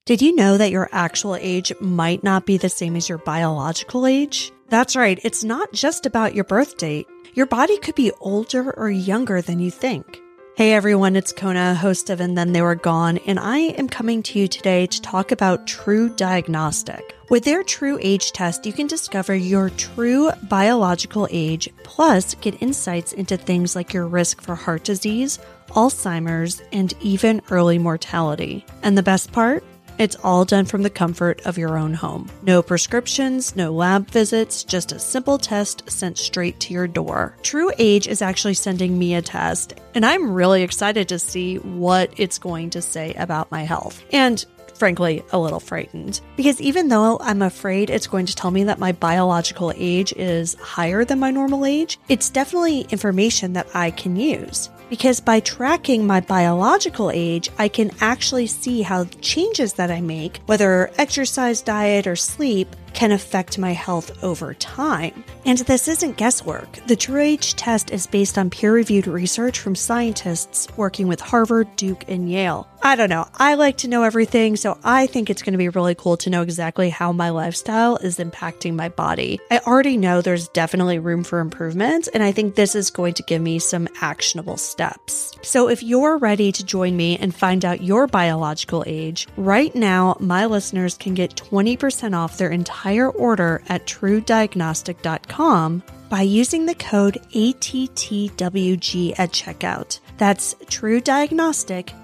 Did you know that your actual age might not be the same as your biological age? That's right, it's not just about your birth date. Your body could be older or younger than you think. Hey everyone, it's Kona, host of And Then They Were Gone, and I am coming to you today to talk about True Diagnostic. With their True Age test, you can discover your true biological age, plus get insights into things like your risk for heart disease, Alzheimer's, and even early mortality. And the best part? It's all done from the comfort of your own home. No prescriptions, no lab visits, just a simple test sent straight to your door. True Age is actually sending me a test, and I'm really excited to see what it's going to say about my health. And frankly, a little frightened. Because even though I'm afraid it's going to tell me that my biological age is higher than my normal age, it's definitely information that I can use. Because by tracking my biological age, I can actually see how changes that I make, whether exercise, diet, or sleep, can affect my health over time. And this isn't guesswork. The True Age test is based on peer-reviewed research from scientists working with Harvard, Duke, and Yale. I don't know. I like to know everything, so I think it's going to be really cool to know exactly how my lifestyle is impacting my body. I already know there's definitely room for improvement, and I think this is going to give me some actionable steps. So if you're ready to join me and find out your biological age, right now, my listeners can get 20% off their entire order at truediagnostic.com by using the code ATTWG at checkout. That's True Diagnostic,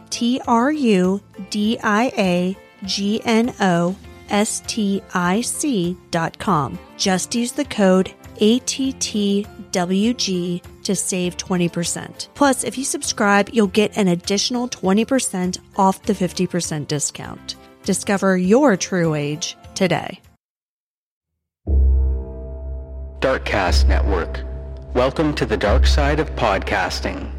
TrueDiagnostic.com. Just use the code ATTWG to save 20%. Plus, if you subscribe, you'll get an additional 20% off the 50% discount. Discover your true age today. Darkcast Network. Welcome to the dark side of podcasting.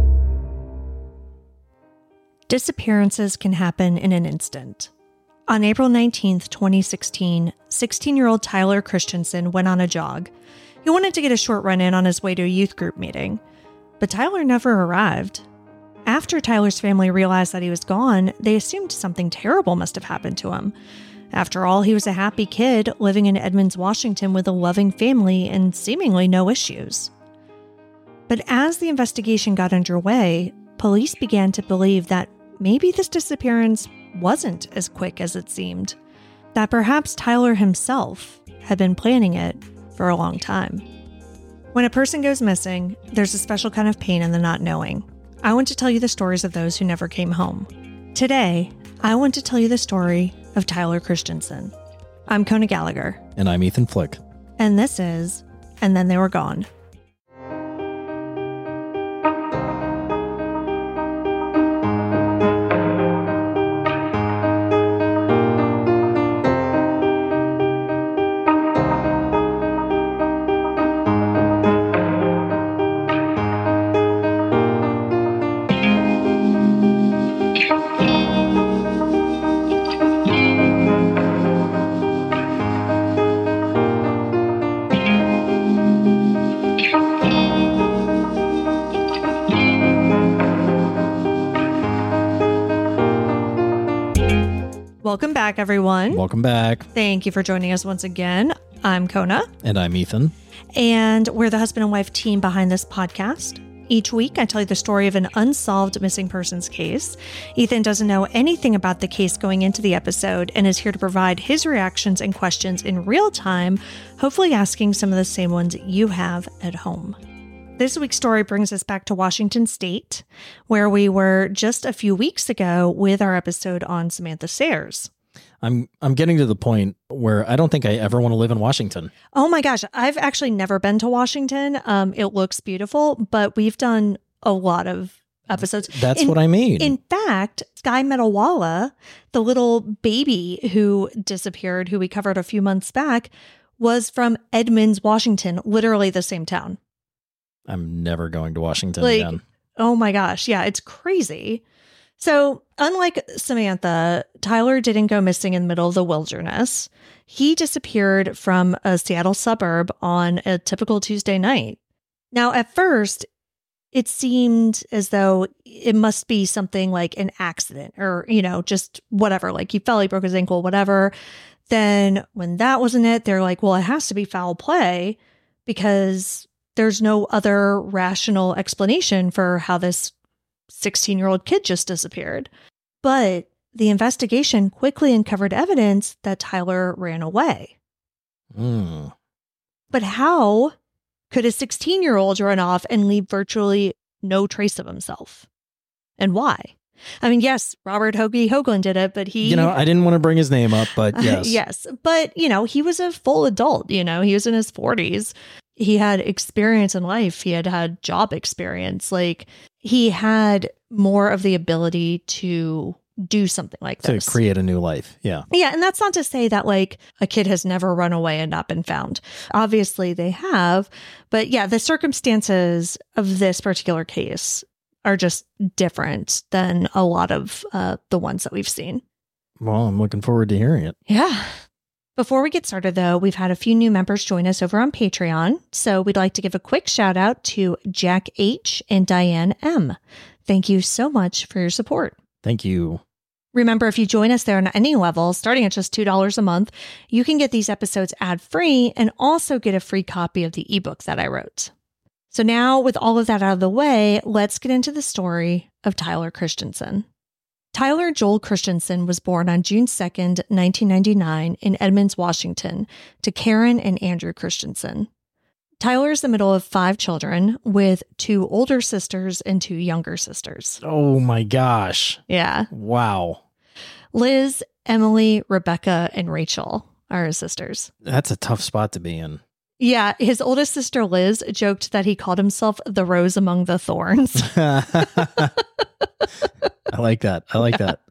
Disappearances can happen in an instant. On April 19th, 2016, 16-year-old Tyler Christensen went on a jog. He wanted to get a short run-in on his way to a youth group meeting, but Tyler never arrived. After Tyler's family realized that he was gone, they assumed something terrible must have happened to him. After all, he was a happy kid living in Edmonds, Washington with a loving family and seemingly no issues. But as the investigation got underway, police began to believe that maybe this disappearance wasn't as quick as it seemed, that perhaps Tyler himself had been planning it for a long time. When a person goes missing, there's a special kind of pain in the not knowing. I want to tell you the stories of those who never came home. Today, I want to tell you the story of Tyler Christensen. I'm Kona Gallagher. And I'm Ethan Flick. And this is And Then They Were Gone. Welcome back, everyone. Welcome back. Thank you for joining us once again. I'm Kona. And I'm Ethan. And we're the husband and wife team behind this podcast. Each week, I tell you the story of an unsolved missing persons case. Ethan doesn't know anything about the case going into the episode and is here to provide his reactions and questions in real time, hopefully asking some of the same ones you have at home. This week's story brings us back to Washington State, where we were just a few weeks ago with our episode on Samantha Sayers. I'm getting to the point where I don't think I ever want to live in Washington. Oh my gosh, I've actually never been to Washington. It looks beautiful, but we've done a lot of episodes. That's what I mean. In fact, Sky Metawala, the little baby who disappeared, who we covered a few months back, was from Edmonds, Washington, literally the same town. I'm never going to Washington again. Oh my gosh. Yeah, it's crazy. So unlike Samantha, Tyler didn't go missing in the middle of the wilderness. He disappeared from a Seattle suburb on a typical Tuesday night. Now, at first, it seemed as though it must be something like an accident or, just whatever. Like he fell, he broke his ankle, whatever. Then when that wasn't it, they're like, well, it has to be foul play because there's no other rational explanation for how this 16-year-old kid just disappeared. But the investigation quickly uncovered evidence that Tyler ran away. But how could a 16-year-old run off and leave virtually no trace of himself? And why? I mean, yes, Robert Hoagie Hoagland did it, but he... I didn't want to bring his name up, but yes. Yes. But, he was a full adult, he was in his 40s. He had experience in life. He had job experience. Like, he had more of the ability to do something like this. To create a new life. Yeah. Yeah. And that's not to say that like a kid has never run away and not been found. Obviously they have. But yeah, the circumstances of this particular case are just different than a lot of the ones that we've seen. Well, I'm looking forward to hearing it. Yeah. Before we get started, though, we've had a few new members join us over on Patreon. So we'd like to give a quick shout out to Jack H. and Diane M. Thank you so much for your support. Thank you. Remember, if you join us there on any level, starting at just $2 a month, you can get these episodes ad-free and also get a free copy of the ebook that I wrote. So now, with all of that out of the way, let's get into the story of Tyler Christensen. Tyler Joel Christensen was born on June 2nd, 1999 in Edmonds, Washington, to Karen and Andrew Christensen. Tyler is the middle of 5 children with 2 older sisters and 2 younger sisters. Oh my gosh. Yeah. Wow. Liz, Emily, Rebecca, and Rachel are his sisters. That's a tough spot to be in. Yeah. His oldest sister, Liz, joked that he called himself the rose among the thorns. I like that. I like that.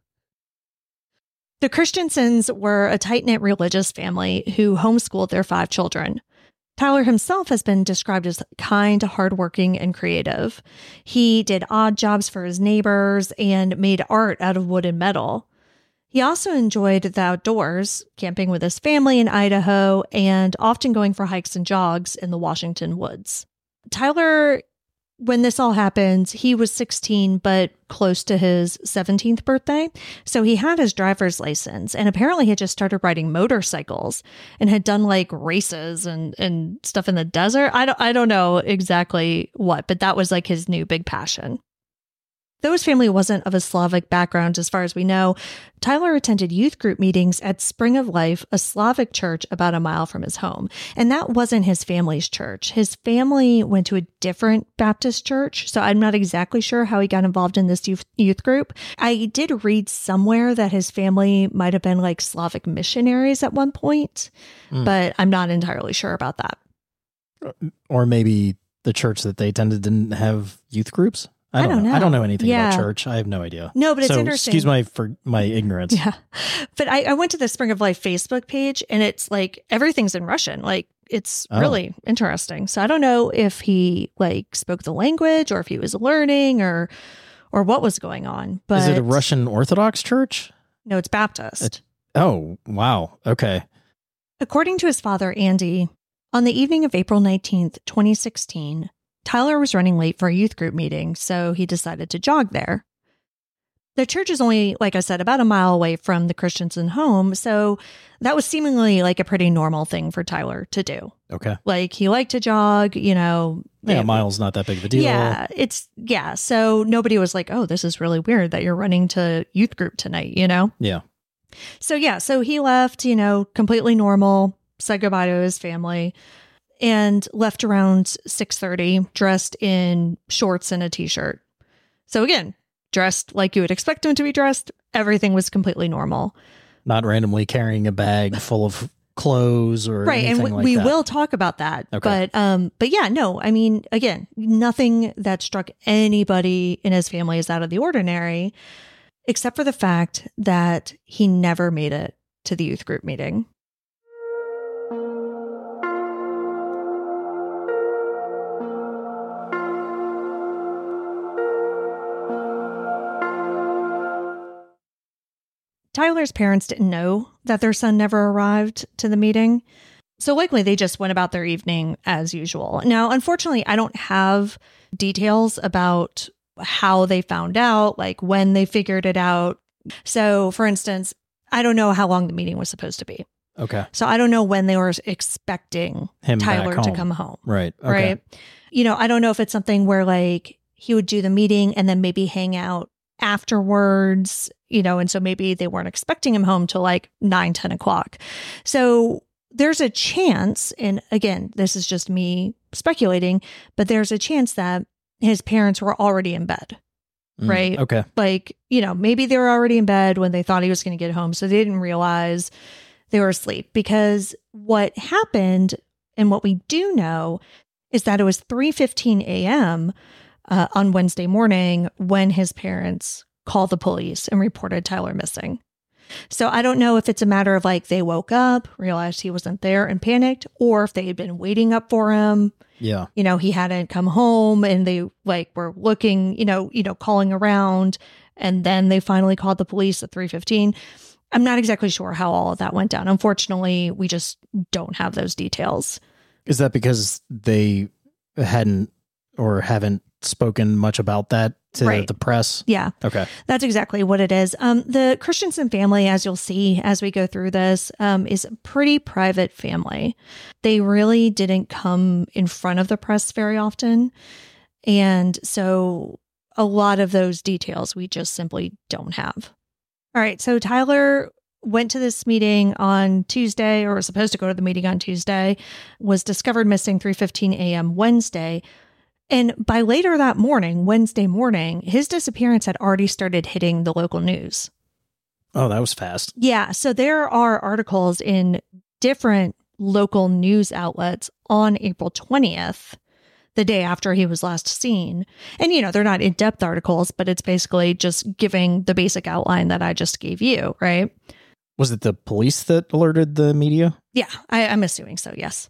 The Christensens were a tight-knit religious family who homeschooled their 5 children. Tyler himself has been described as kind, hardworking, and creative. He did odd jobs for his neighbors and made art out of wood and metal. He also enjoyed the outdoors, camping with his family in Idaho, and often going for hikes and jogs in the Washington woods. Tyler, when this all happened, he was 16, but close to his 17th birthday. So he had his driver's license and apparently had just started riding motorcycles and had done like races and stuff in the desert. I don't know exactly what, but that was like his new big passion. Though his family wasn't of a Slavic background, as far as we know, Tyler attended youth group meetings at Spring of Life, a Slavic church about a mile from his home. And that wasn't his family's church. His family went to a different Baptist church, so I'm not exactly sure how he got involved in this youth group. I did read somewhere that his family might have been like Slavic missionaries at one point, but I'm not entirely sure about that. Or maybe the church that they attended didn't have youth groups? I don't know. I don't know anything about church. I have no idea. No, but it's interesting. Excuse my ignorance. Yeah. But I went to the Spring of Life Facebook page and it's like everything's in Russian. Like it's really interesting. So I don't know if he like spoke the language or if he was learning or what was going on. But is it a Russian Orthodox church? No, it's Baptist. Oh, wow. Okay. According to his father, Andy, on the evening of April 19th, 2016, Tyler was running late for a youth group meeting, so he decided to jog there. The church is only, like I said, about a mile away from the Christensen home, so that was seemingly like a pretty normal thing for Tyler to do. Okay. Like, he liked to jog, Yeah, a mile's not that big of a deal. Yeah, so nobody was like, oh, this is really weird that you're running to youth group tonight, Yeah. So he left, completely normal, said goodbye to his family, and left around 6:30, dressed in shorts and a t-shirt. So again, dressed like you would expect him to be dressed. Everything was completely normal. Not randomly carrying a bag full of clothes or anything and like we that. will talk about that. Okay. But yeah, no, I mean, again, nothing that struck anybody in his family as out of the ordinary, except for the fact that he never made it to the youth group meeting. Tyler's parents didn't know that their son never arrived to the meeting. So likely they just went about their evening as usual. Now, unfortunately, I don't have details about how they found out, like when they figured it out. So, for instance, I don't know how long the meeting was supposed to be. Okay. So I don't know when they were expecting Tyler to come home. Right. Okay. Right. I don't know if it's something where like he would do the meeting and then maybe hang out afterwards, and so maybe they weren't expecting him home till like 9-10 o'clock. So there's a chance, and again, this is just me speculating, but there's a chance that his parents were already in bed. Right. Okay. Like, maybe they were already in bed when they thought he was going to get home. So they didn't realize they were asleep, because what happened and what we do know is that it was 3:15 a.m. On Wednesday morning when his parents called the police and reported Tyler missing. So I don't know if it's a matter of like they woke up, realized he wasn't there and panicked, or if they had been waiting up for him. Yeah. He hadn't come home and they like were looking, calling around, and then they finally called the police at 3:15. I'm not exactly sure how all of that went down. Unfortunately, we just don't have those details. Is that because they hadn't or haven't spoken much about that to the press? Yeah. Okay. That's exactly what it is. The Christensen family, as you'll see as we go through this, is a pretty private family. They really didn't come in front of the press very often. And so a lot of those details we just simply don't have. All right. So Tyler went to this meeting on Tuesday, or was supposed to go to the meeting on Tuesday, was discovered missing 3:15 a.m. Wednesday. And by later that morning, Wednesday morning, his disappearance had already started hitting the local news. Oh, that was fast. Yeah. So there are articles in different local news outlets on April 20th, the day after he was last seen. And, they're not in-depth articles, but it's basically just giving the basic outline that I just gave you, right? Was it the police that alerted the media? Yeah, I'm assuming so, yes.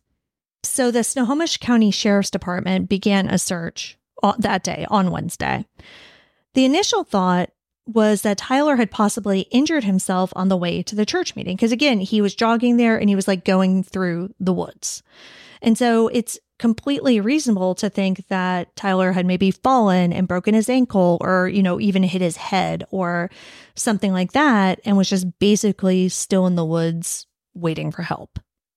So the Snohomish County Sheriff's Department began a search that day on Wednesday. The initial thought was that Tyler had possibly injured himself on the way to the church meeting. Because again, he was jogging there and he was like going through the woods. And so it's completely reasonable to think that Tyler had maybe fallen and broken his ankle, or, even hit his head or something like that, and was just basically still in the woods waiting for help.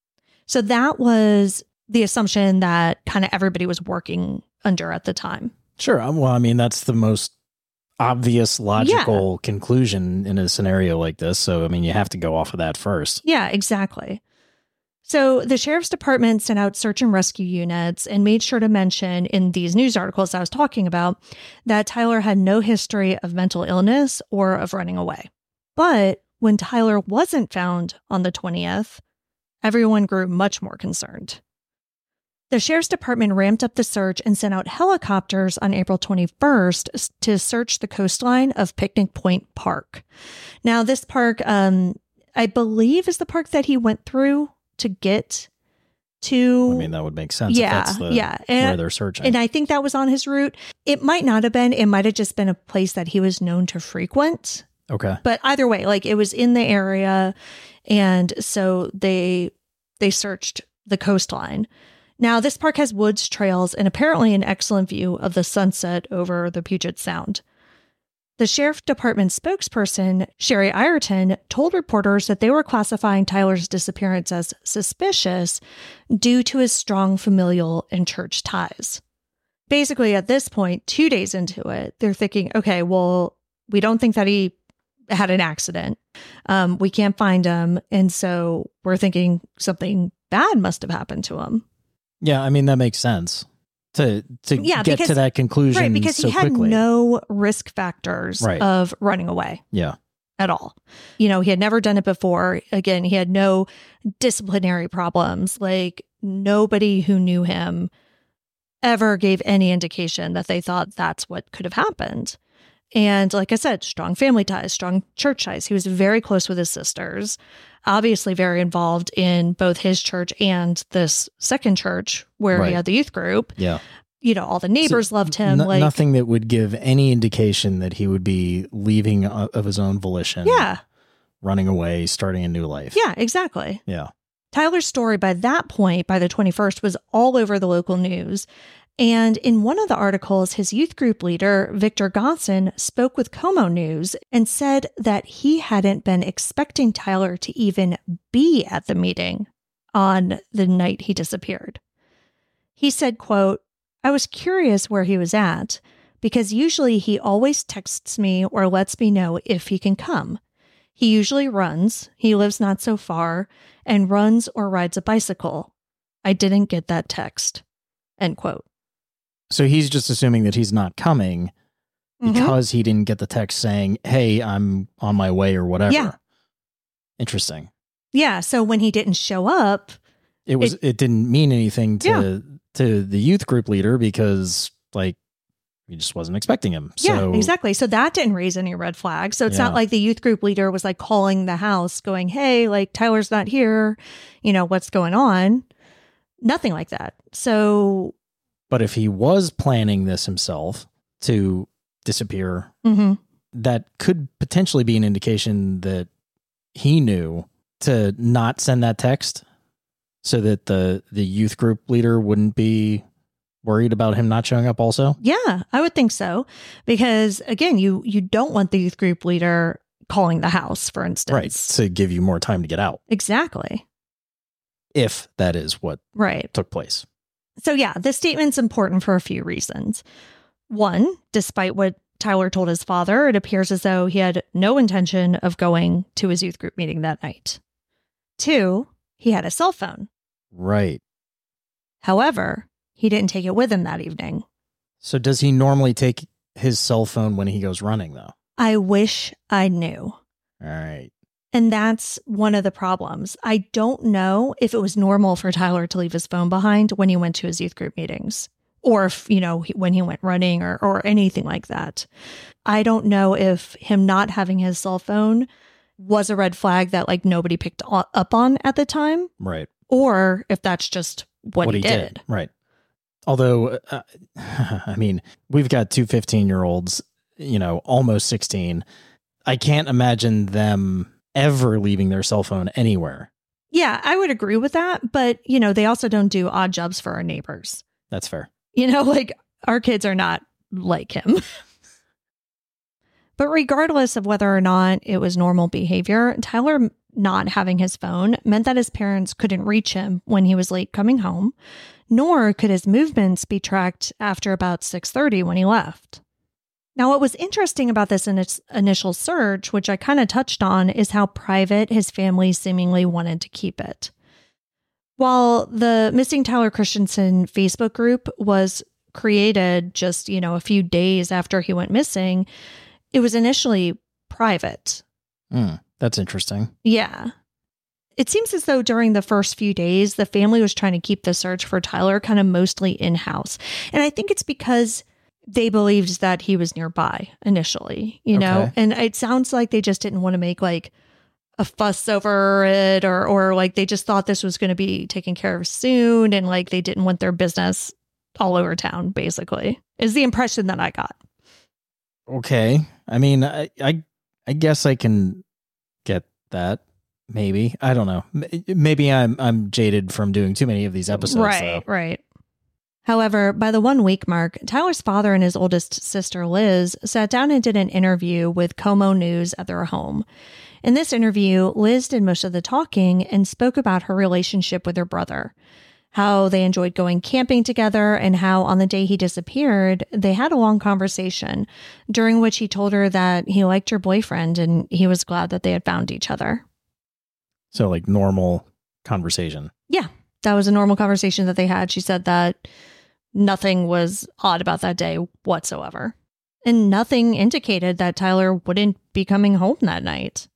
So that was the assumption that kind of everybody was working under at the time. Sure. Well, I mean, that's the most obvious logical conclusion in a scenario like this. So, I mean, you have to go off of that first. Yeah, exactly. So the sheriff's department sent out search and rescue units and made sure to mention in these news articles I was talking about that Tyler had no history of mental illness or of running away. But when Tyler wasn't found on the 20th, everyone grew much more concerned. The sheriff's department ramped up the search and sent out helicopters on April 21st to search the coastline of Picnic Point Park. Now, this park, I believe, is the park that he went through to get to. I mean, that would make sense. Yeah, if that's where they're searching. And I think that was on his route. It might not have been. It might have just been a place that he was known to frequent. Okay. But either way, like, it was in the area. And so they searched the coastline. Now, this park has woods, trails, and apparently an excellent view of the sunset over the Puget Sound. The Sheriff Department spokesperson, Sherry Ireton, told reporters that they were classifying Tyler's disappearance as suspicious due to his strong familial and church ties. Basically, at this point, 2 days into it, they're thinking, okay, well, we don't think that he had an accident. We can't find him. And so we're thinking something bad must have happened to him. Yeah, I mean, that makes sense to get to that conclusion. Right, because so he had quickly. no risk factors of running away. Yeah. At all. He had never done it before. Again, he had no disciplinary problems. Like, nobody who knew him ever gave any indication that they thought that's what could have happened. And like I said, strong family ties, strong church ties. He was very close with his sisters, obviously very involved in both his church and this second church where he had the youth group. Yeah. All the neighbors loved him. Nothing that would give any indication that he would be leaving of his own volition. Yeah. Running away, starting a new life. Yeah, exactly. Yeah. Tyler's story by that point, by the 21st, was all over the local news. And in one of the articles, his youth group leader, Victor Gosson, spoke with Como News and said that he hadn't been expecting Tyler to even be at the meeting on the night he disappeared. He said, quote, "I was curious where he was at because usually he always texts me or lets me know if he can come. He usually runs, he lives not so far, and runs or rides a bicycle. I didn't get that text." End quote. So he's just assuming that he's not coming because he didn't get the text saying, "Hey, I'm on my way," or whatever. Yeah. Interesting. Yeah. So when he didn't show up, it didn't mean anything to the youth group leader because like he just wasn't expecting him. Yeah, exactly. So that didn't raise any red flags. So it's not like the youth group leader was like calling the house going, "Hey, like Tyler's not here. You know, what's going on?" Nothing like that. So. But if he was planning this himself to disappear, that could potentially be an indication that he knew to not send that text so that the youth group leader wouldn't be worried about him not showing up also? Yeah, I would think so. Because again, you don't want the youth group leader calling the house, for instance. Right, to give you more time to get out. Exactly. If that is what took place. So yeah, this statement's important for a few reasons. One, despite what Tyler told his father, it appears as though he had no intention of going to his youth group meeting that night. Two, he had a cell phone. Right. However, he didn't take it with him that evening. So does he normally take his cell phone when he goes running, though? I wish I knew. All right. And that's one of the problems. I don't know if it was normal for Tyler to leave his phone behind when he went to his youth group meetings, or if, when he went running or anything like that. I don't know if him not having his cell phone was a red flag that like nobody picked up on at the time. Right. Or if that's just what he did. Right. Although, I mean, we've got two 15-year-olds, almost 16. I can't imagine them ever leaving their cell phone anywhere. Yeah, I would agree with that. But, they also don't do odd jobs for our neighbors. That's fair. Like our kids are not like him. But regardless of whether or not it was normal behavior, Tyler not having his phone meant that his parents couldn't reach him when he was late coming home, nor could his movements be tracked after about 6:30 when he left. Now, what was interesting about this initial search, which I kind of touched on, is how private his family seemingly wanted to keep it. While the Missing Tyler Christensen Facebook group was created just, a few days after he went missing, it was initially private. That's interesting. Yeah. It seems as though during the first few days, the family was trying to keep the search for Tyler kind of mostly in-house. And I think it's because they believed that he was nearby initially, know, and it sounds like they just didn't want to make like a fuss over it or like they just thought this was going to be taken care of soon. And like they didn't want their business all over town, basically, is the impression that I got. Okay. I mean, I guess I can get that. Maybe. I don't know. Maybe I'm jaded from doing too many of these episodes. Right. However, by the 1 week mark, Tyler's father and his oldest sister, Liz, sat down and did an interview with Como News at their home. In this interview, Liz did most of the talking and spoke about her relationship with her brother, how they enjoyed going camping together, and how on the day he disappeared, they had a long conversation, during which he told her that he liked her boyfriend and he was glad that they had found each other. So like normal conversation. Yeah, that was a normal conversation that they had. She said that nothing was odd about that day whatsoever. And nothing indicated that Tyler wouldn't be coming home that night.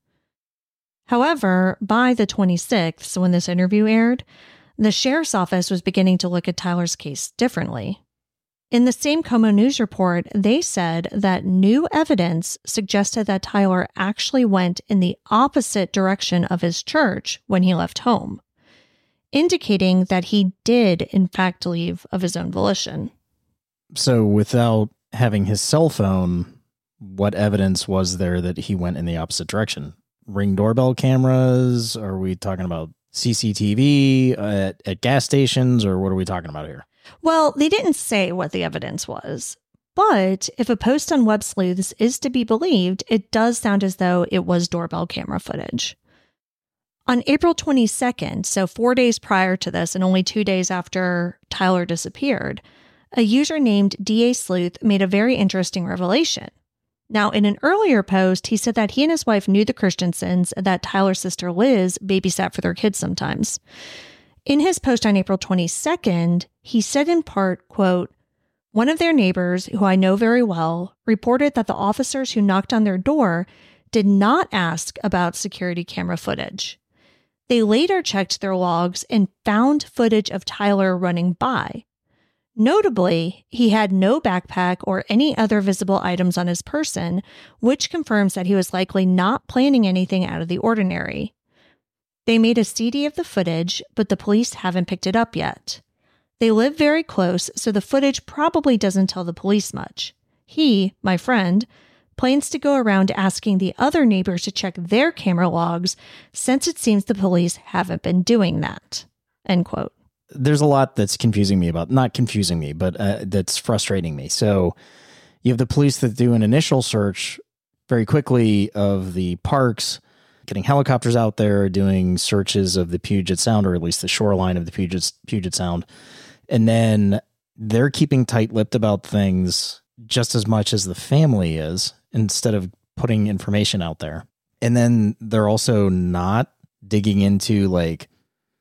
However, by the 26th, when this interview aired, the sheriff's office was beginning to look at Tyler's case differently. In the same Como News report, they said that new evidence suggested that Tyler actually went in the opposite direction of his church when he left home, indicating that he did, in fact, leave of his own volition. So without having his cell phone, what evidence was there that he went in the opposite direction? Ring doorbell cameras? Are we talking about CCTV at gas stations, or what are we talking about here? Well, they didn't say what the evidence was, but if a post on Web Sleuths is to be believed, it does sound as though it was doorbell camera footage. On April 22nd, so 4 days prior to this and only 2 days after Tyler disappeared, a user named DA Sleuth made a very interesting revelation. Now, in an earlier post, he said that he and his wife knew the Christensens, that Tyler's sister Liz babysat for their kids sometimes. In his post on April 22nd, he said in part, quote, "One of their neighbors, who I know very well, reported that the officers who knocked on their door did not ask about security camera footage. They later checked their logs and found footage of Tyler running by. Notably, he had no backpack or any other visible items on his person, which confirms that he was likely not planning anything out of the ordinary. They made a CD of the footage, but the police haven't picked it up yet. They live very close, so the footage probably doesn't tell the police much. He, my friend, plans to go around asking the other neighbors to check their camera logs, since it seems the police haven't been doing that." End quote. There's a lot that's confusing me about, not confusing me, but that's frustrating me. So you have the police that do an initial search very quickly of the parks, getting helicopters out there, doing searches of the Puget Sound, or at least the shoreline of the Puget Sound. And then they're keeping tight-lipped about things just as much as the family is, instead of putting information out there. And then they're also not digging into like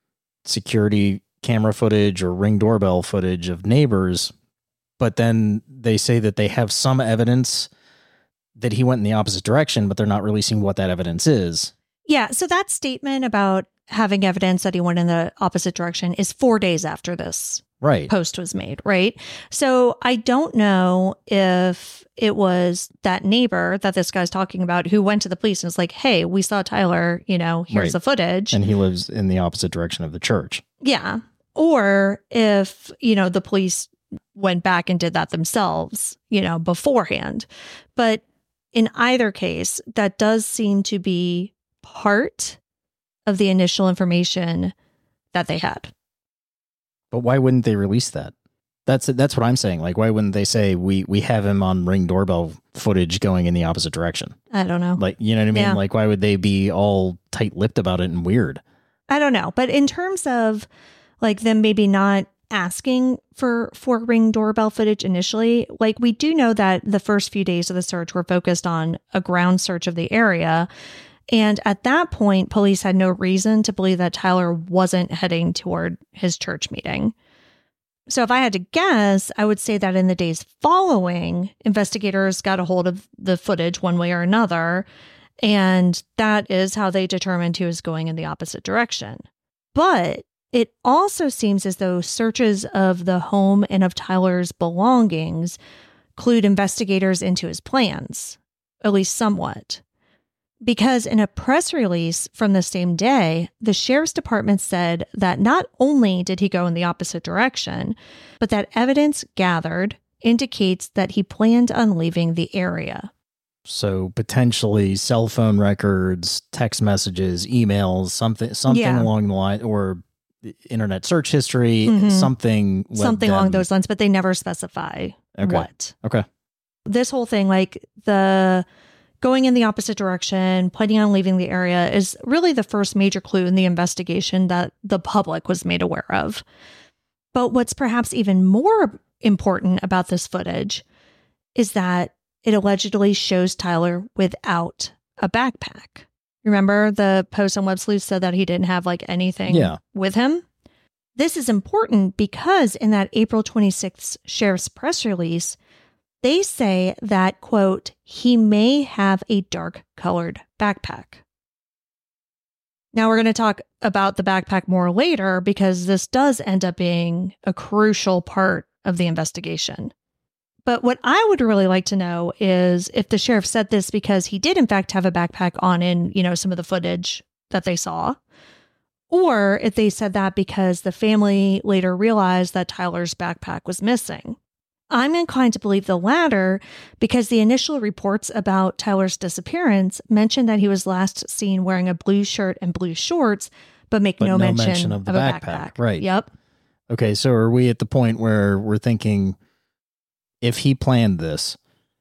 security camera footage or Ring doorbell footage of neighbors, but then they say that they have some evidence that he went in the opposite direction, but they're not releasing what that evidence is. Yeah, so that statement about having evidence that he went in the opposite direction is 4 days after this post was made, right? So I don't know if it was that neighbor that this guy's talking about who went to the police and was like, "Hey, we saw Tyler, here's the footage." And he lives in the opposite direction of the church. Yeah. Or if, the police went back and did that themselves, beforehand. But in either case, that does seem to be part of the initial information that they had. But why wouldn't they release that? That's what I'm saying. Like, why wouldn't they say we have him on Ring doorbell footage going in the opposite direction? I don't know. Like, you know what I mean? Yeah. Like, why would they be all tight-lipped about it and weird? I don't know. But in terms of like them maybe not asking for Ring doorbell footage initially, like we do know that the first few days of the search were focused on a ground search of the area. And at that point, police had no reason to believe that Tyler wasn't heading toward his church meeting. So if I had to guess, I would say that in the days following, investigators got a hold of the footage one way or another, and that is how they determined he was going in the opposite direction. But it also seems as though searches of the home and of Tyler's belongings clued investigators into his plans, at least somewhat. Because in a press release from the same day, the sheriff's department said that not only did he go in the opposite direction, but that evidence gathered indicates that he planned on leaving the area. So potentially cell phone records, text messages, emails, something along the line, or internet search history, something along those lines, but they never specify what. Okay. This whole thing, like the going in the opposite direction, planning on leaving the area, is really the first major clue in the investigation that the public was made aware of. But what's perhaps even more important about this footage is that it allegedly shows Tyler without a backpack. Remember the post on Web Sleuths said that he didn't have like anything with him? This is important because in that April 26th sheriff's press release, they say that, quote, he may have a dark colored backpack. Now we're going to talk about the backpack more later because this does end up being a crucial part of the investigation. But what I would really like to know is if the sheriff said this because he did in fact have a backpack on in, some of the footage that they saw, or if they said that because the family later realized that Tyler's backpack was missing. I'm inclined to believe the latter because the initial reports about Tyler's disappearance mentioned that he was last seen wearing a blue shirt and blue shorts but make no mention of a backpack. Right. Yep. Okay, so are we at the point where we're thinking if he planned this,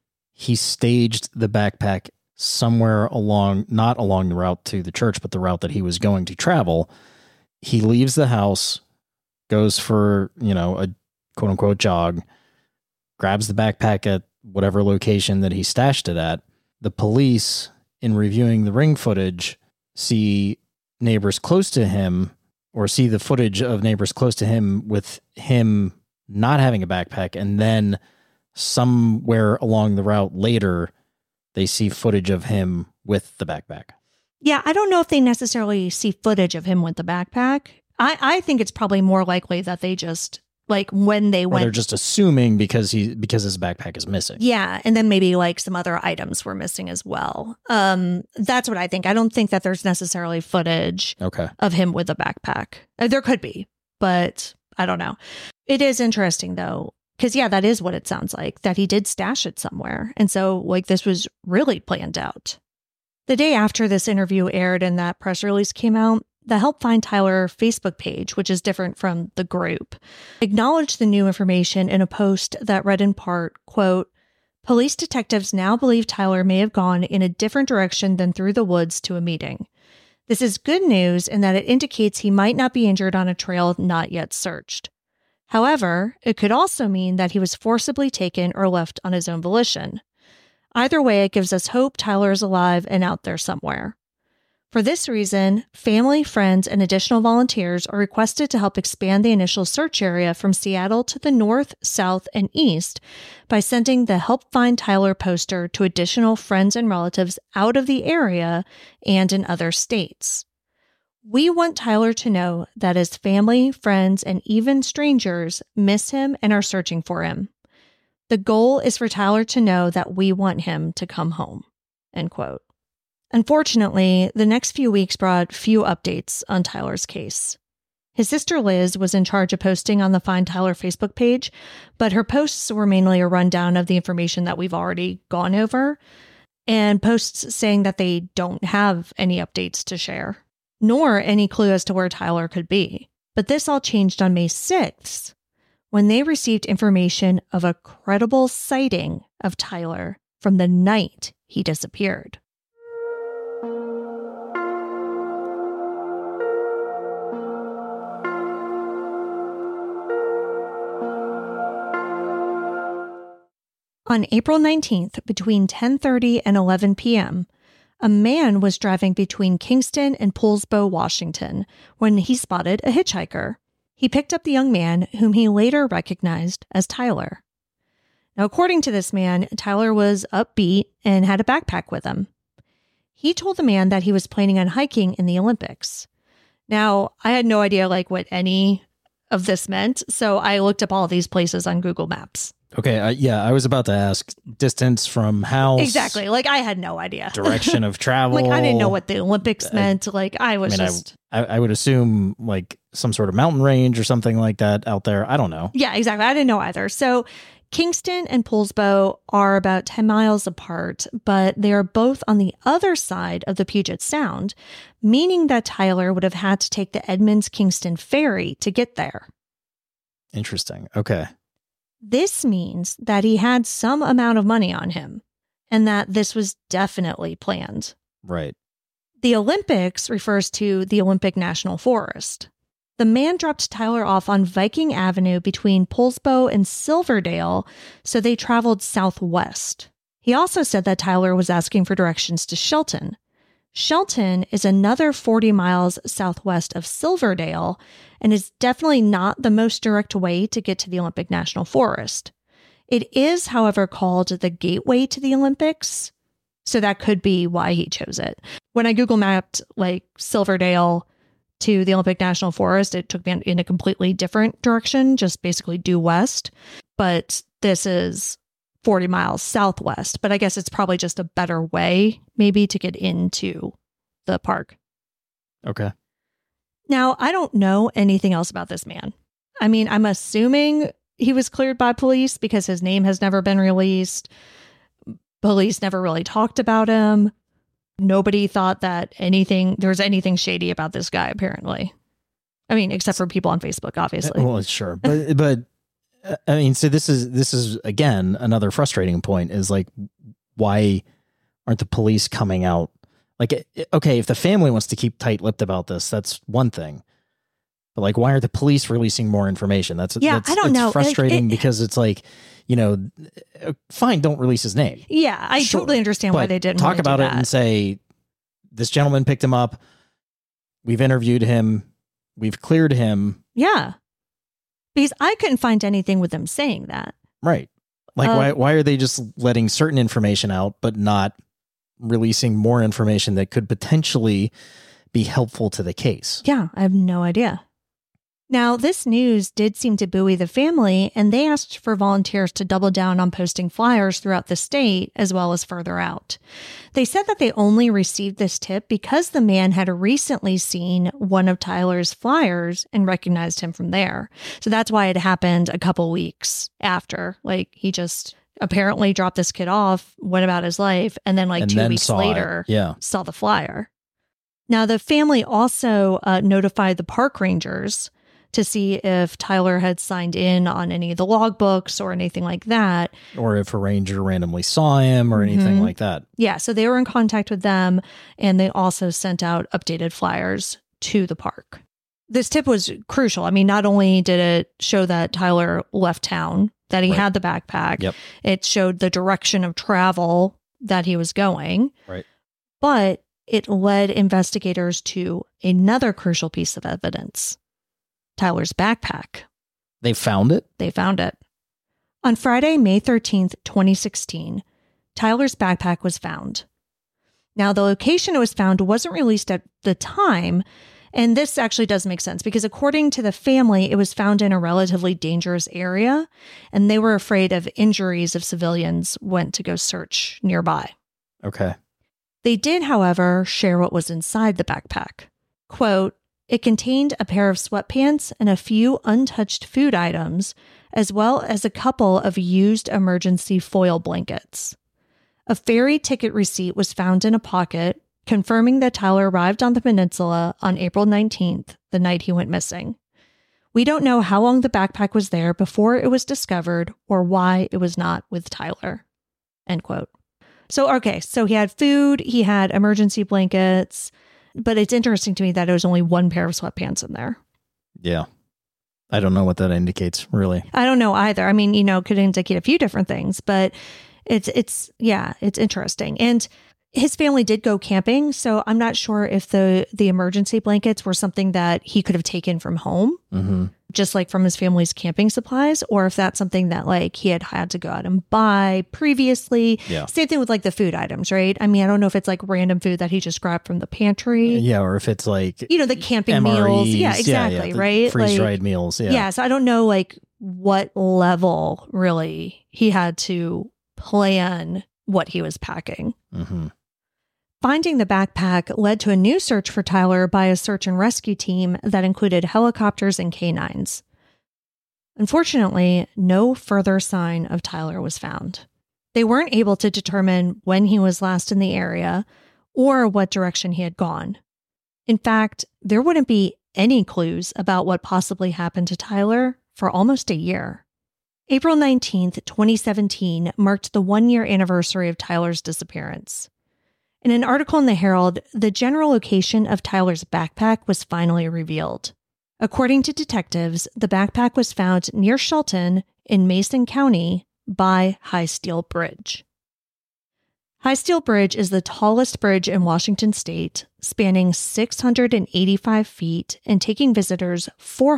he staged the backpack somewhere along, not along the route to the church, but the route that he was going to travel. He leaves the house, goes for, a quote unquote jog, grabs the backpack at whatever location that he stashed it at. The police, in reviewing the ring footage, see neighbors close to him, or see the footage of neighbors close to him with him not having a backpack. And then somewhere along the route later, they see footage of him with the backpack. Yeah, I don't know if they necessarily see footage of him with the backpack. I think it's probably more likely that they just, like, when they went... Or they're just assuming because his backpack is missing. Yeah, and then maybe, like, some other items were missing as well. That's what I think. I don't think that there's necessarily footage of him with a backpack. There could be, but I don't know. It is interesting, though, because, yeah, that is what it sounds like, that he did stash it somewhere. And so, like, this was really planned out. The day after this interview aired and that press release came out, the Help Find Tyler Facebook page, which is different from the group, acknowledged the new information in a post that read in part, quote, "Police detectives now believe Tyler may have gone in a different direction than through the woods to a meeting. This is good news in that it indicates he might not be injured on a trail not yet searched. However, it could also mean that he was forcibly taken or left on his own volition. Either way, it gives us hope Tyler is alive and out there somewhere. For this reason, family, friends, and additional volunteers are requested to help expand the initial search area from Seattle to the north, south, and east by sending the Help Find Tyler poster to additional friends and relatives out of the area and in other states. We want Tyler to know that his family, friends, and even strangers miss him and are searching for him. The goal is for Tyler to know that we want him to come home." End quote. Unfortunately, the next few weeks brought few updates on Tyler's case. His sister Liz was in charge of posting on the Find Tyler Facebook page, but her posts were mainly a rundown of the information that we've already gone over, and posts saying that they don't have any updates to share, nor any clue as to where Tyler could be. But this all changed on May 6th, when they received information of a credible sighting of Tyler from the night he disappeared. On April 19th, between 10:30 and 11 p.m., a man was driving between Kingston and Poulsbo, Washington, when he spotted a hitchhiker. He picked up the young man, whom he later recognized as Tyler. Now, according to this man, Tyler was upbeat and had a backpack with him. He told the man that he was planning on hiking in the Olympics. Now, I had no idea what any of this meant, so I looked up all of these places on Google Maps. Okay, I was about to ask distance from house. Exactly. I had no idea. Direction of travel. I didn't know what the Olympics meant. I would assume some sort of mountain range or something like that out there. I don't know. Yeah, exactly. I didn't know either. So Kingston and Poulsbo are about 10 miles apart, but they are both on the other side of the Puget Sound, meaning that Tyler would have had to take the Edmonds-Kingston ferry to get there. Interesting. Okay. This means that he had some amount of money on him, and that this was definitely planned. Right. The Olympics refers to the Olympic National Forest. The man dropped Tyler off on Viking Avenue between Poulsbo and Silverdale, so they traveled southwest. He also said that Tyler was asking for directions to Shelton. Shelton is another 40 miles southwest of Silverdale and is definitely not the most direct way to get to the Olympic National Forest. It is, however, called the Gateway to the Olympics, so that could be why he chose it. When I Google mapped Silverdale to the Olympic National Forest, it took me in a completely different direction, just basically due west. But this is 40 miles southwest, but I guess it's probably just a better way maybe to get into the park. Okay. Now, I don't know anything else about this man. I mean, I'm assuming he was cleared by police because his name has never been released. Police never really talked about him. Nobody thought that there was anything shady about this guy, apparently. I mean, except for people on Facebook, obviously. Well, sure. But I mean, so this is again, another frustrating point is like, why aren't the police coming out? Like, okay, if the family wants to keep tight-lipped about this, that's one thing. But like, why aren't the police releasing more information? I don't know. Frustrating because it's like, fine, don't release his name. Yeah, I totally understand why they didn't talk about it and say, this gentleman picked him up. We've interviewed him. We've cleared him. Yeah. Because I couldn't find anything with them saying that. Right. Like, why are they just letting certain information out, but not releasing more information that could potentially be helpful to the case? Yeah, I have no idea. Now, this news did seem to buoy the family, and they asked for volunteers to double down on posting flyers throughout the state as well as further out. They said that they only received this tip because the man had recently seen one of Tyler's flyers and recognized him from there. So that's why it happened a couple weeks after. Like, he just apparently dropped this kid off, went about his life, and then 2 weeks later saw the flyer. Now, the family also notified the park rangers to see if Tyler had signed in on any of the logbooks or anything like that. Or if a ranger randomly saw him or anything like that. Yeah, so they were in contact with them, and they also sent out updated flyers to the park. This tip was crucial. I mean, not only did it show that Tyler left town, that he had the backpack, it showed the direction of travel that he was going, but it led investigators to another crucial piece of evidence. Tyler's backpack. They found it? They found it. On Friday, May 13th, 2016, Tyler's backpack was found. Now, the location it was found wasn't released at the time, and this actually does make sense because according to the family, it was found in a relatively dangerous area, and they were afraid of injuries if civilians went to go search nearby. Okay. They did, however, share what was inside the backpack. Quote, "It contained a pair of sweatpants and a few untouched food items, as well as a couple of used emergency foil blankets. A ferry ticket receipt was found in a pocket, confirming that Tyler arrived on the peninsula on April 19th, the night he went missing. We don't know how long the backpack was there before it was discovered or why it was not with Tyler." End quote. So he had food, he had emergency blankets, but it's interesting to me that it was only one pair of sweatpants in there. Yeah. I don't know what that indicates, really. I don't know either. I mean, could indicate a few different things, but it's interesting. And his family did go camping, so I'm not sure if the emergency blankets were something that he could have taken from home, just like from his family's camping supplies, or if that's something that he had to go out and buy previously. Yeah. Same thing with the food items, right? I mean, I don't know if it's random food that he just grabbed from the pantry. Yeah, or if it's the camping MREs, meals. Yeah, exactly, right? Freeze-dried meals. Yeah. Yeah, so I don't know what level really he had to plan what he was packing. Finding the backpack led to a new search for Tyler by a search and rescue team that included helicopters and canines. Unfortunately, no further sign of Tyler was found. They weren't able to determine when he was last in the area or what direction he had gone. In fact, there wouldn't be any clues about what possibly happened to Tyler for almost a year. April 19th, 2017 marked the 1-year anniversary of Tyler's disappearance. In an article in the Herald, the general location of Tyler's backpack was finally revealed. According to detectives, the backpack was found near Shelton in Mason County by High Steel Bridge. High Steel Bridge is the tallest bridge in Washington state, spanning 685 feet and taking visitors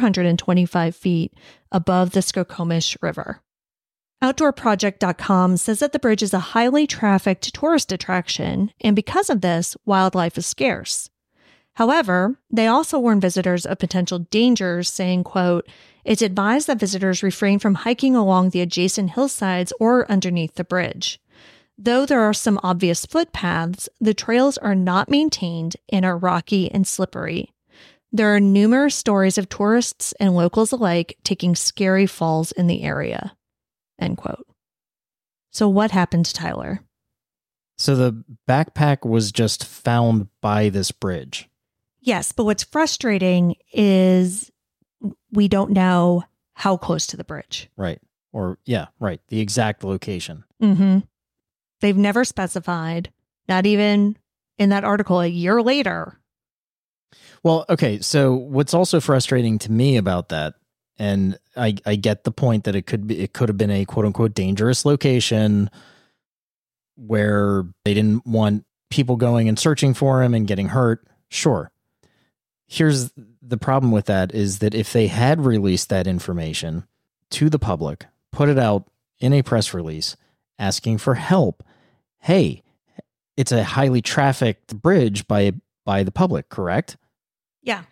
425 feet above the Skokomish River. OutdoorProject.com says that the bridge is a highly trafficked tourist attraction, and because of this, wildlife is scarce. However, they also warn visitors of potential dangers, saying, quote, "It's advised that visitors refrain from hiking along the adjacent hillsides or underneath the bridge. Though there are some obvious footpaths, the trails are not maintained and are rocky and slippery. There are numerous stories of tourists and locals alike taking scary falls in the area." End quote. So what happened to Tyler? So the backpack was just found by this bridge. Yes, but what's frustrating is we don't know how close to the bridge. Right. Or, yeah, right. The exact location. Mm-hmm. They've never specified, not even in that article a year later. Well, okay. So what's also frustrating to me about that, and I get the point that it could have been a quote unquote dangerous location where they didn't want people going and searching for him and getting hurt. Sure. Here's the problem with that is that if they had released that information to the public, put it out in a press release asking for help, hey, it's a highly trafficked bridge by the public, correct? Yeah.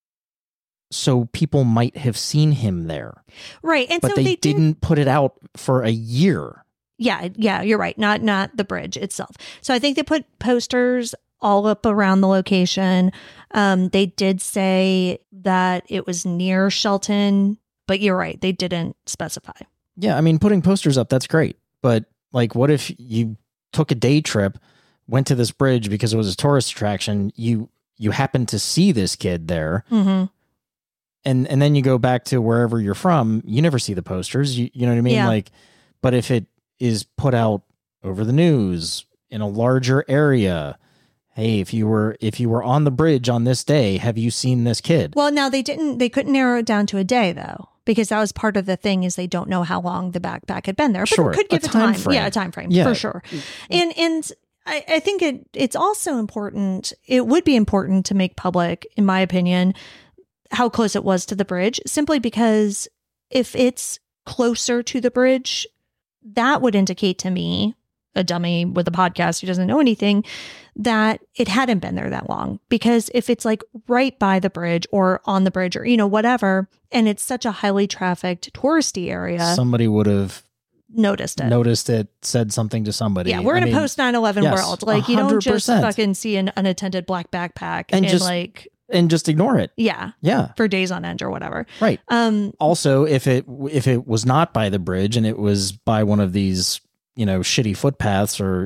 So people might have seen him there. Right. And but so they didn't put it out for a year. Yeah, you're right. Not the bridge itself. So I think they put posters all up around the location. They did say that it was near Shelton, but you're right. They didn't specify. Yeah, I mean, putting posters up, that's great. But like, what if you took a day trip, went to this bridge because it was a tourist attraction, you happened to see this kid there, mm-hmm. and then you go back to wherever you're from, you never see the posters. You know what I mean? Yeah. Like, but if it is put out over the news in a larger area, hey, if you were on the bridge on this day, have you seen this kid? Well, now they couldn't narrow it down to a day though, because that was part of the thing is they don't know how long the backpack had been there. But sure. They could give a time frame. Yeah, a time frame yeah. for sure. And I think it's also important. It would be important to make public, in my opinion, how close it was to the bridge, simply because if it's closer to the bridge, that would indicate to me, a dummy with a podcast who doesn't know anything, that it hadn't been there that long. Because if it's like right by the bridge or on the bridge or, whatever, and it's such a highly trafficked touristy area, somebody would have noticed it, said something to somebody. Yeah, we're in a post 9/11 yes, world. Like 100%. You don't just fucking see an unattended black backpack and just ignore it. Yeah. For days on end or whatever. Right. Also, if it was not by the bridge and it was by one of these, shitty footpaths or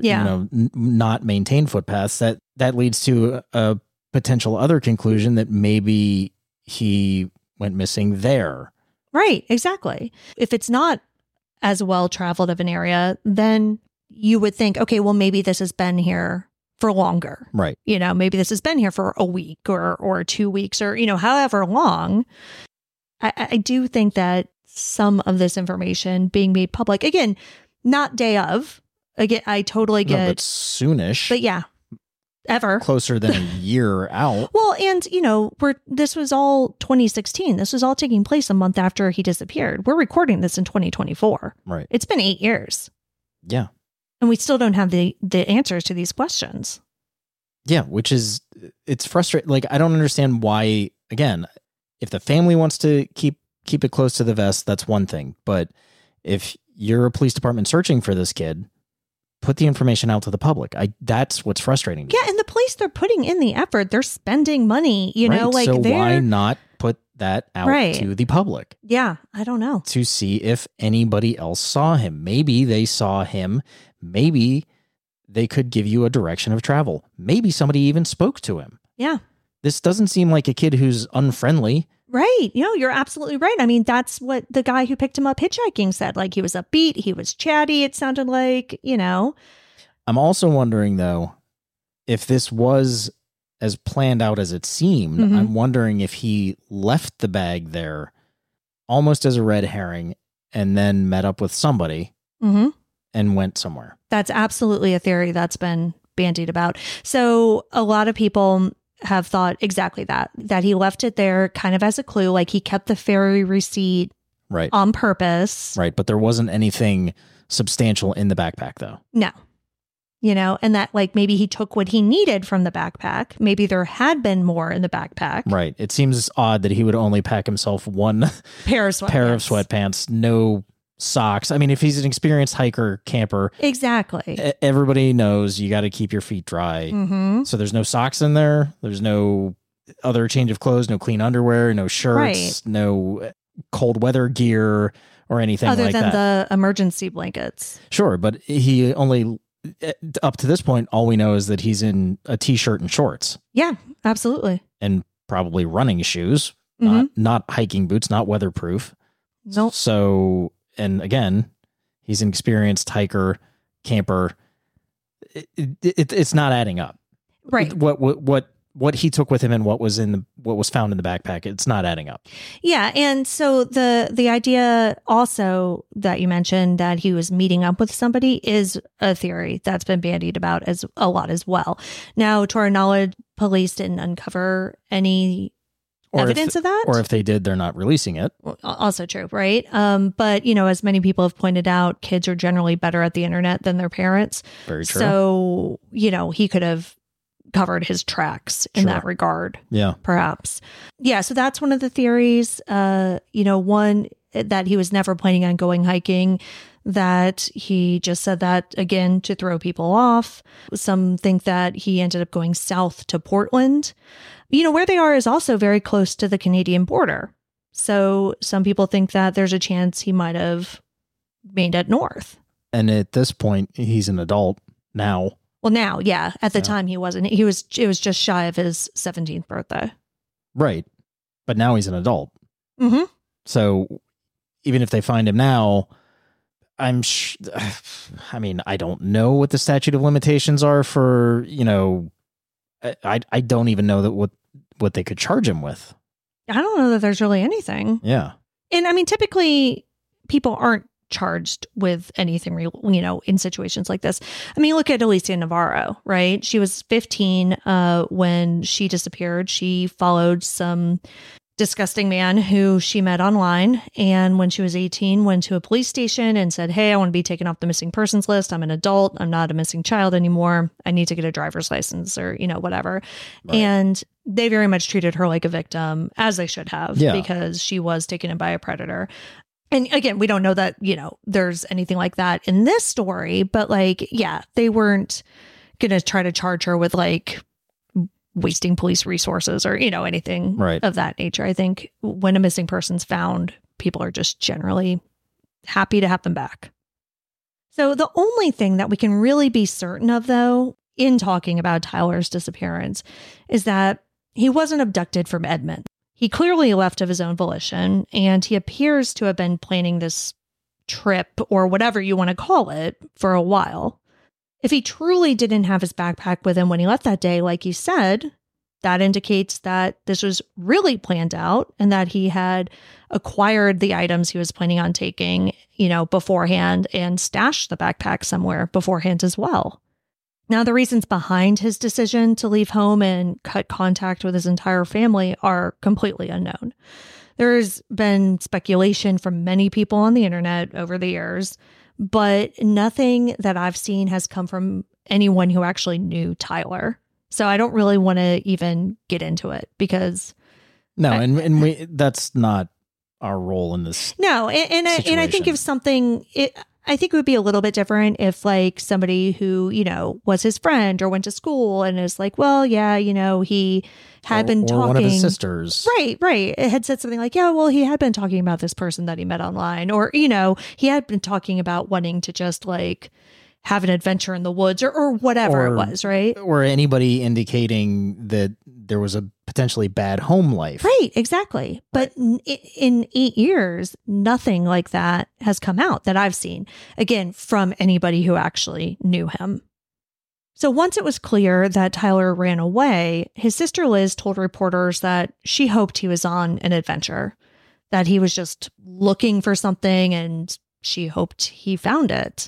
not maintained footpaths, that leads to a potential other conclusion that maybe he went missing there. Right, exactly. If it's not as well traveled of an area, then you would think, okay, well, maybe this has been here for longer. Right. Maybe this has been here for a week or 2 weeks or, however long. I do think that some of this information being made public, again, not day of, again, I totally get. No, but soonish. But yeah, ever. Closer than a year out. Well, and, this was all 2016. This was all taking place a month after he disappeared. We're recording this in 2024. Right. It's been 8 years. Yeah. And we still don't have the answers to these questions. Yeah, which is, it's frustrating. Like, I don't understand why, again, if the family wants to keep it close to the vest, that's one thing. But if you're a police department searching for this kid, put the information out to the public. That's what's frustrating. Yeah, and the police, they're putting in the effort. They're spending money, right. So why not put that out to the public? Yeah, I don't know. To see if anybody else saw him. Maybe they saw him. Maybe they could give you a direction of travel. Maybe somebody even spoke to him. Yeah. This doesn't seem like a kid who's unfriendly. Right. You're absolutely right. I mean, that's what the guy who picked him up hitchhiking said. Like, he was upbeat. He was chatty. It sounded like, I'm also wondering, though, if this was as planned out as it seemed. Mm-hmm. I'm wondering if he left the bag there almost as a red herring and then met up with somebody and went somewhere. That's absolutely a theory that's been bandied about. So a lot of people have thought exactly that he left it there kind of as a clue, like he kept the ferry receipt right on purpose. Right. But there wasn't anything substantial in the backpack, though. No. And that like maybe he took what he needed from the backpack. Maybe there had been more in the backpack. Right. It seems odd that he would only pack himself one pair of sweatpants, no socks. I mean, if he's an experienced hiker, camper. Exactly. Everybody knows you got to keep your feet dry. Mm-hmm. So there's no socks in there. There's no other change of clothes, no clean underwear, no shirts, no cold weather gear or anything other like that. Other than the emergency blankets. Sure, but he only up to this point, all we know is that he's in a t-shirt and shorts. Yeah, absolutely. And probably running shoes, not hiking boots, not weatherproof. Nope. So, and again, he's an experienced hiker, camper. It's not adding up. Right. What he took with him and what was found in the backpack, it's not adding up. Yeah, and so the idea also that you mentioned that he was meeting up with somebody is a theory that's been bandied about as a lot as well. Now, to our knowledge, police didn't uncover any evidence of that. Or if they did, they're not releasing it. Also true, right? But, as many people have pointed out, kids are generally better at the internet than their parents. Very true. So, he could have covered his tracks in that regard. Yeah. Perhaps. Yeah. So that's one of the theories. One, that he was never planning on going hiking, that he just said that again to throw people off. Some think that he ended up going south to Portland. Where they are is also very close to the Canadian border. So some people think that there's a chance he might have made it north. And at this point, he's an adult now. Well, now, yeah. At the time, he wasn't. It was just shy of his 17th birthday. Right. But now he's an adult. Mm-hmm. So even if they find him now, I don't know what the statute of limitations are for, I don't even know that what they could charge him with. I don't know that there's really anything. Yeah. And typically people aren't charged with anything, in situations like this. Look at Alicia Navarro, right? She was 15 when she disappeared. She followed some disgusting man who she met online. And when she was 18, went to a police station and said, hey, I want to be taken off the missing persons list. I'm an adult. I'm not a missing child anymore. I need to get a driver's license or, whatever. Right. And they very much treated her like a victim, as they should have, because she was taken in by a predator. And again, we don't know that, there's anything like that in this story, but they weren't going to try to charge her with wasting police resources or, anything of that nature. I think when a missing person's found, people are just generally happy to have them back. So the only thing that we can really be certain of, though, in talking about Tyler's disappearance is that he wasn't abducted from Edmond. He clearly left of his own volition, and he appears to have been planning this trip, or whatever you want to call it, for a while. If he truly didn't have his backpack with him when he left that day, like you said, that indicates that this was really planned out and that he had acquired the items he was planning on taking, beforehand, and stashed the backpack somewhere beforehand as well. Now, the reasons behind his decision to leave home and cut contact with his entire family are completely unknown. There's been speculation from many people on the internet over the years, but nothing that I've seen has come from anyone who actually knew Tyler. So I don't really want to even get into it because... No, and we that's not our role in this. No, and I think if something... I think it would be a little bit different if somebody who, was his friend or went to school and is like, well, yeah, he had been talking. Or one of his sisters. Right. It had said something like, yeah, well, he had been talking about this person that he met online. Or, he had been talking about wanting to just have an adventure in the woods or whatever it was, right? Or anybody indicating that there was a potentially bad home life. Right, exactly. But in 8 years, nothing like that has come out that I've seen, again, from anybody who actually knew him. So once it was clear that Tyler ran away, his sister Liz told reporters that she hoped he was on an adventure, that he was just looking for something and she hoped he found it.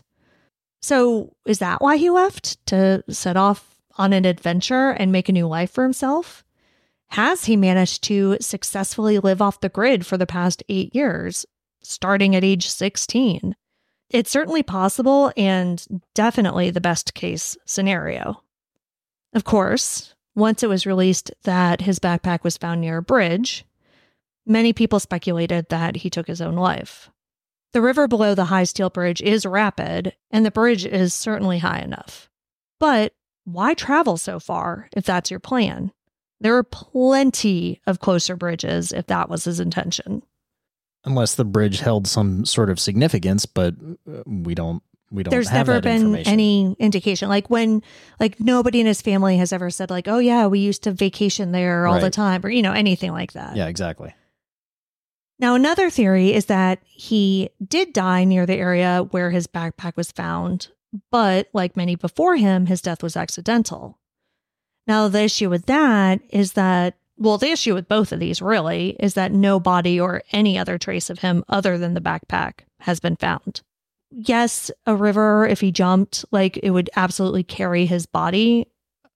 So is that why he left? To set off on an adventure and make a new life for himself? Has he managed to successfully live off the grid for the past 8 years, starting at age 16? It's certainly possible and definitely the best case scenario. Of course, once it was released that his backpack was found near a bridge, many people speculated that he took his own life. The river below the high steel bridge is rapid, and the bridge is certainly high enough. But why travel so far if that's your plan? There are plenty of closer bridges if that was his intention. Unless the bridge held some sort of significance, but we don't we don't There's have never that been information. any indication. Like when, like nobody in his family has ever said like, oh yeah, we used to vacation there all the Right. time, or, anything like that. Yeah, exactly. Now, another theory is that he did die near the area where his backpack was found, but like many before him, his death was accidental. Now, the issue with that is that, well, the issue with both of these really is that no body or any other trace of him other than the backpack has been found. Yes, a river, if he jumped, like it would absolutely carry his body,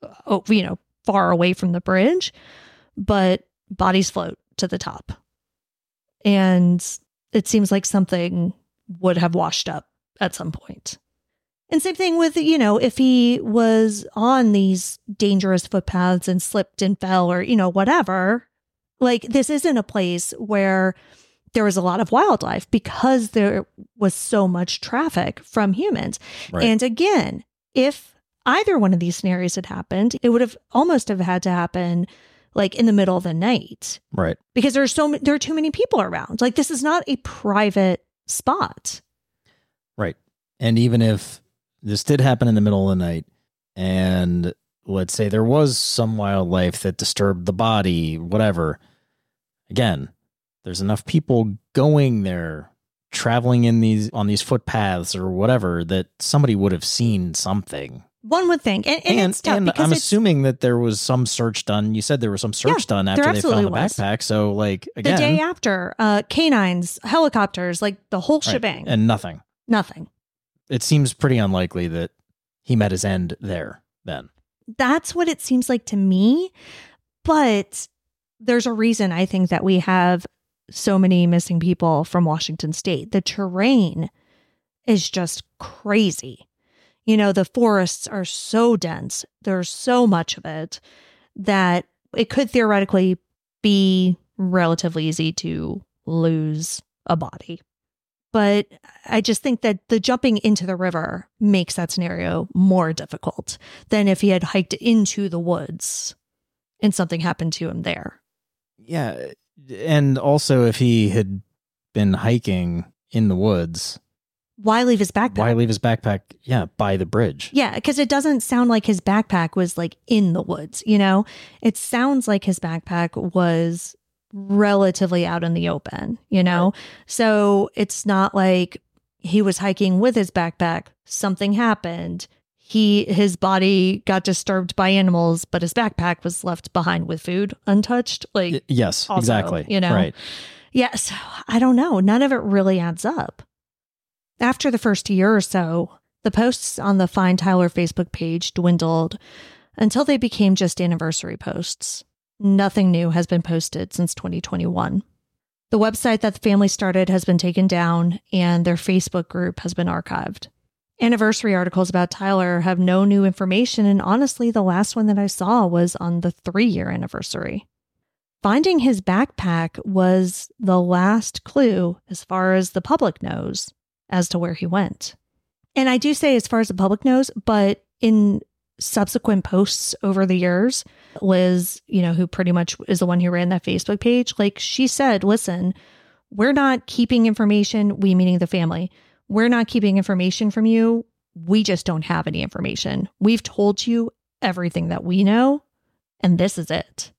far away from the bridge, but bodies float to the top. And it seems like something would have washed up at some point. And same thing with, if he was on these dangerous footpaths and slipped and fell or, whatever, like this isn't a place where there was a lot of wildlife because there was so much traffic from humans. Right. And again, if either one of these scenarios had happened, it would have almost have had to happen like in the middle of the night. Right. Because there are too many people around. Like this is not a private spot. Right. And even if this did happen in the middle of the night and let's say there was some wildlife that disturbed the body, whatever, again, there's enough people going there, traveling on these footpaths or whatever, that somebody would have seen something. One would think. And it's tough because I'm assuming that there was some search done. You said there was some search done after they found the backpack. So like, again. The day after, canines, helicopters, like the whole shebang. And nothing. Nothing. It seems pretty unlikely that he met his end there then. That's what it seems like to me. But there's a reason I think that we have so many missing people from Washington State. The terrain is just crazy. The forests are so dense. There's so much of it that it could theoretically be relatively easy to lose a body. But I just think that the jumping into the river makes that scenario more difficult than if he had hiked into the woods and something happened to him there. Yeah. And also if he had been hiking in the woods, why leave his backpack? Yeah, by the bridge. Yeah, because it doesn't sound like his backpack was like in the woods, It sounds like his backpack was relatively out in the open, Right. So it's not like he was hiking with his backpack, something happened, his body got disturbed by animals, but his backpack was left behind with food untouched. Like, yes, also, exactly. Right. Yeah, so I don't know. None of it really adds up. After the first year or so, the posts on the Find Tyler Facebook page dwindled until they became just anniversary posts. Nothing new has been posted since 2021. The website that the family started has been taken down, and their Facebook group has been archived. Anniversary articles about Tyler have no new information, and honestly, the last one that I saw was on the 3-year anniversary. Finding his backpack was the last clue, as far as the public knows, as to where he went. And I do say as far as the public knows, but in subsequent posts over the years, Liz, who pretty much is the one who ran that Facebook page, like she said, listen, we're not keeping information, we meaning the family, we're not keeping information from you. We just don't have any information. We've told you everything that we know, and this is it.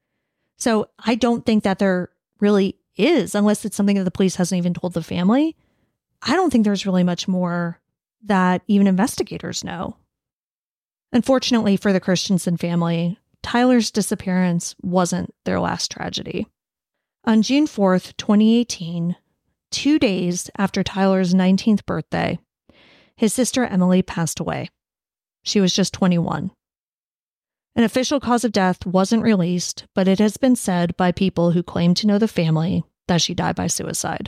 So I don't think that there really is, unless it's something that the police hasn't even told the family. I don't think there's really much more that even investigators know. Unfortunately for the Christensen family, Tyler's disappearance wasn't their last tragedy. On June 4th, 2018, 2 days after Tyler's 19th birthday, his sister Emily passed away. She was just 21. An official cause of death wasn't released, but it has been said by people who claim to know the family that she died by suicide.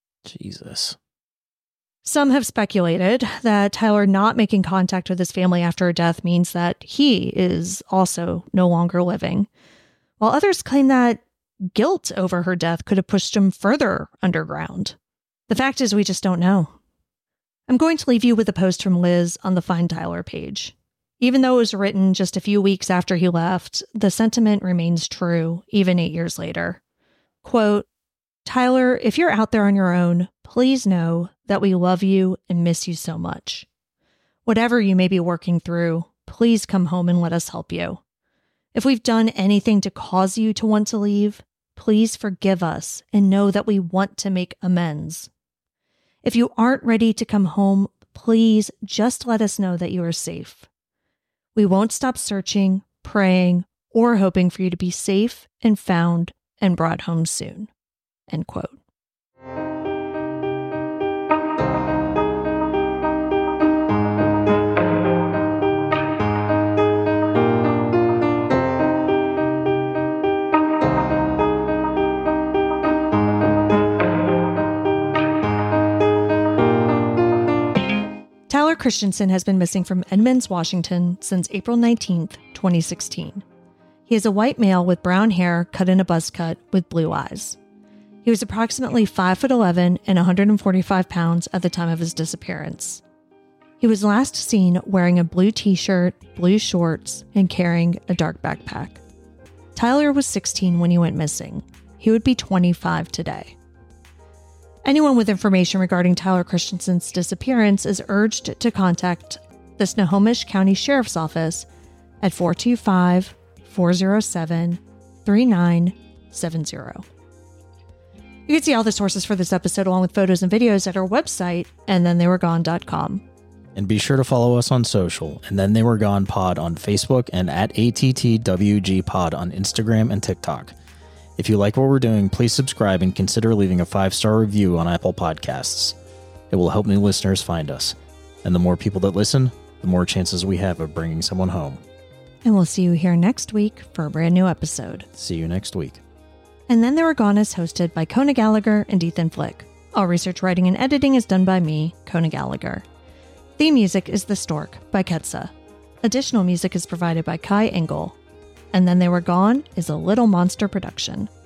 Jesus. Some have speculated that Tyler not making contact with his family after her death means that he is also no longer living, while others claim that guilt over her death could have pushed him further underground. The fact is, we just don't know. I'm going to leave you with a post from Liz on the Find Tyler page. Even though it was written just a few weeks after he left, the sentiment remains true even 8 years later. Quote, Tyler, if you're out there on your own, please know that we love you and miss you so much. Whatever you may be working through, please come home and let us help you. If we've done anything to cause you to want to leave, please forgive us and know that we want to make amends. If you aren't ready to come home, please just let us know that you are safe. We won't stop searching, praying, or hoping for you to be safe and found and brought home soon." End quote. Tyler Christensen has been missing from Edmonds, Washington since April 19th, 2016. He is a white male with brown hair cut in a buzz cut with blue eyes. He was approximately 5'11" and 145 pounds at the time of his disappearance. He was last seen wearing a blue t-shirt, blue shorts, and carrying a dark backpack. Tyler was 16 when he went missing. He would be 25 today. Anyone with information regarding Tyler Christensen's disappearance is urged to contact the Snohomish County Sheriff's Office at 425-407-3970. You can see all the sources for this episode along with photos and videos at our website, andthentheyweregone.com. And be sure to follow us on social, And Then They Were Gone Pod on Facebook and at ATTWG Pod on Instagram and TikTok. If you like what we're doing, please subscribe and consider leaving a 5-star review on Apple Podcasts. It will help new listeners find us. And the more people that listen, the more chances we have of bringing someone home. And we'll see you here next week for a brand new episode. See you next week. And Then They Were Gone is hosted by Kona Gallagher and Ethan Flick. All research, writing, and editing is done by me, Kona Gallagher. Theme music is The Stork by Ketsa. Additional music is provided by Kai Engel. And Then They Were Gone is a Little Monster production.